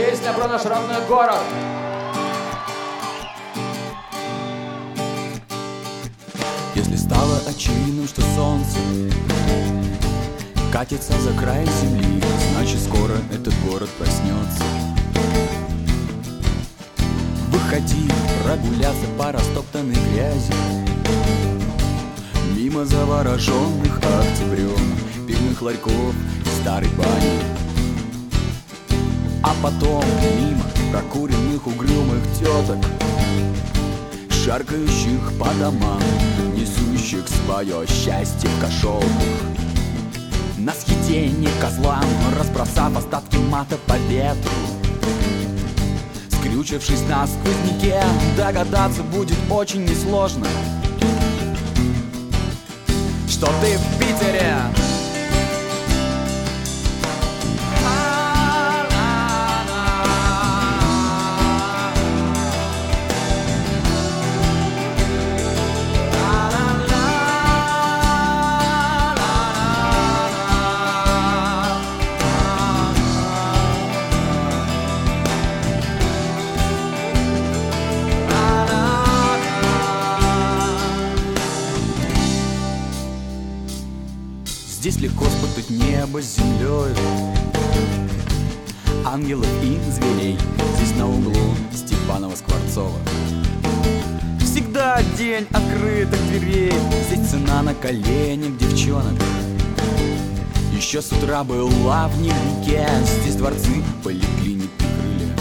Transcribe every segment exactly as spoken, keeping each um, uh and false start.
Песня про наш родной город. Если стало очевидным, что солнце катится за край земли, значит скоро этот город проснется. Выходи прогуляться по растоптанной грязи, мимо завороженных октябрем пивных ларьков и старой бани, а потом мимо прокуренных угрюмых теток, шаркающих по домам, несущих свое счастье в кошелках. На съедение козлам, разбросав остатки мата по ветру, скрючившись на сквозняке, догадаться будет очень несложно, что ты в Питере. Здесь легко спутать небо с землей, ангелов и зверей. Здесь на углу Степанова-Скворцова всегда день открытых дверей. Здесь цена на коленях девчонок еще с утра была в дневнике. Здесь дворцы поликлиники крылья,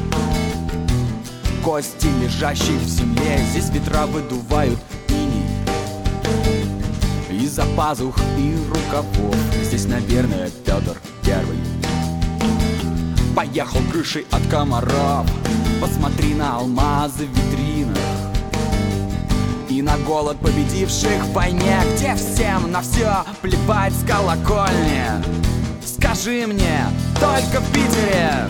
кости, лежащие в земле. Здесь ветра выдувают из-за пазух и рукавов. Здесь, наверное, Петр Первый поехал крышей от комаров. Посмотри на алмазы в витринах и на голод победивших в войне, где всем на все плевать с колокольни. Скажи мне, только в Питере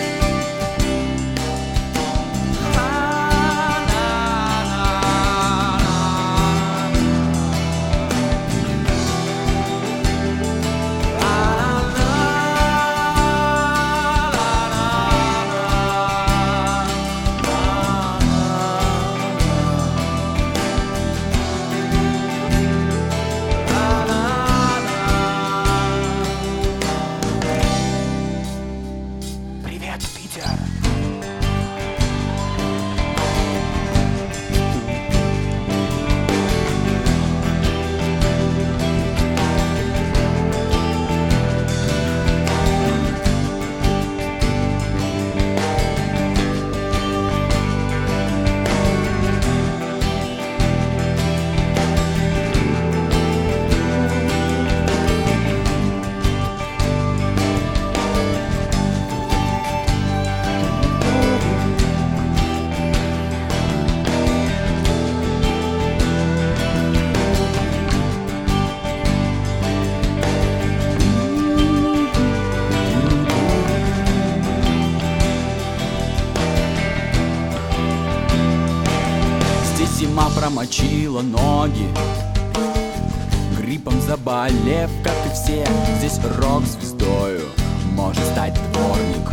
зима промочила ноги, гриппом заболев, как и все. Здесь рок-звездою может стать дворник.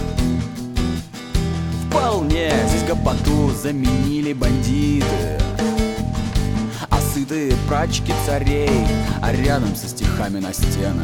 Вполне здесь гопоту заменили бандиты, а сытые прачки царей, а рядом со стихами на стенах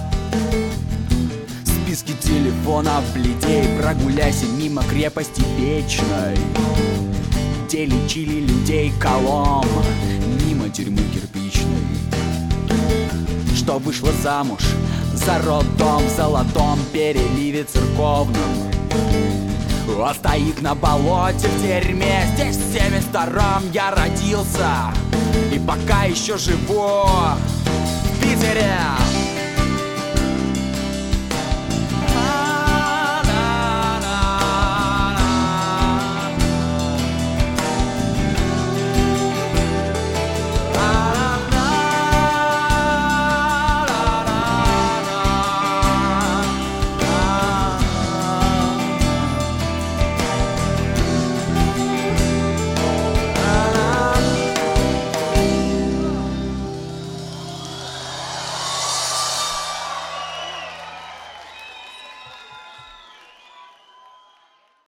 списки телефонов людей. Прогуляйся мимо крепости вечной, где лечили людей колом, мимо тюрьмы кирпичной, что вышла замуж за роддом в золотом переливе церковном, а стоит на болоте в дерьме. Здесь в семьдесят втором я родился и пока еще живу в Питере.